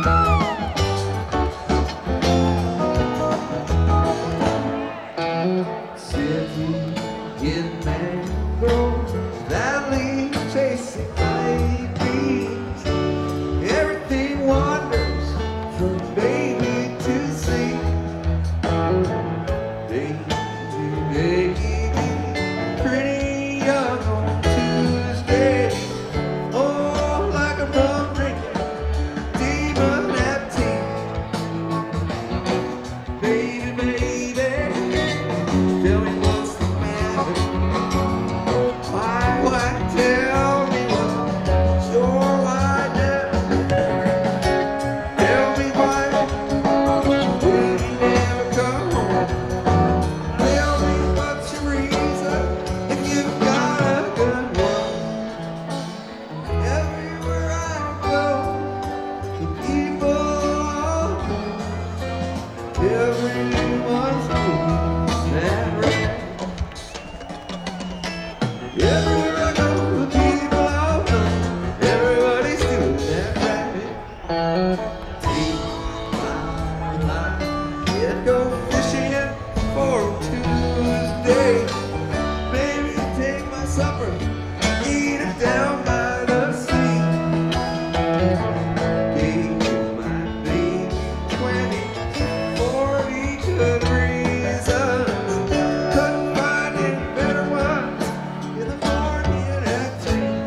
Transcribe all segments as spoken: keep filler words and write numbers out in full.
City in mango valley chasing night beams. Everything wanders from baby to sea. Baby, baby, pretty young on Tuesday. Oh, like a rum drinking demon at tea. Baby, baby, tell me what's the matter. Why, why, tell me what's your why now. Tell me why will you never come home. Tell me what's your reason if you've got a good one. Everywhere I go, the people all know everyone's doing that right. Everywhere I go, the people all know everybody's doing that right. Take my line and go fishing for Tuesday. Baby, take my supper, eat it down by the sea. Gave my baby twenty, forty good reasons. Couldn't find any better ones in the morning at three.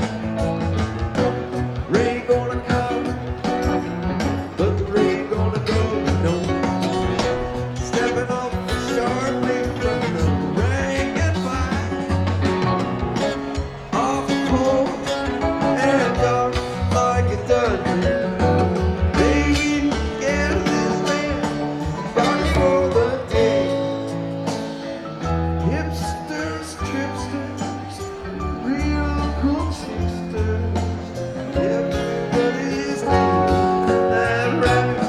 Rain gonna come, but the rain gonna go. No, stepping off sharply from the rank and file, off cold and dark like it done. Baby, get this land, rock for the day. Hipsters, tripsters, real cool sisters, everybody's doing that right.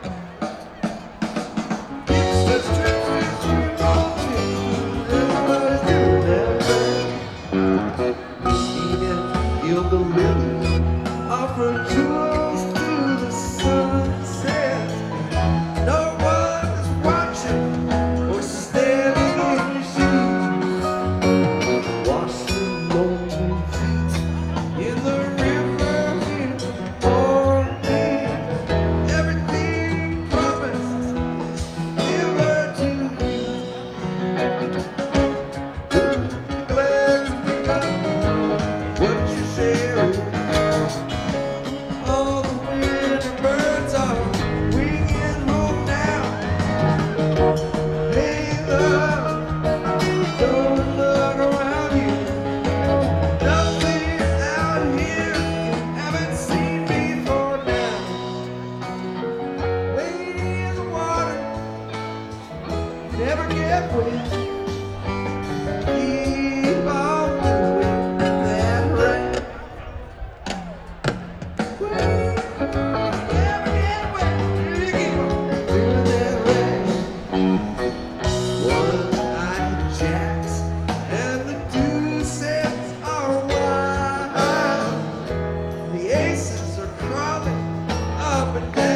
Hipsters, tripsters, real cool sisters, everybody's doing that right. Eating yield the lily, offer jewels to the sunset. No one is watching or standing in your shoes. Washing lonely feet in the river in the morning. Everything promised never to you. Glad to pick up what you share. All the winter birds are winging home now. Hey love, don't look around you. Nothing out here you haven't seen before now. Wade in the water, never get wet. Keep on doing that right. Wade, never get wet. Keep on doing that right. One-eyed jacks and the deuces are wild. The aces are crawling up and down.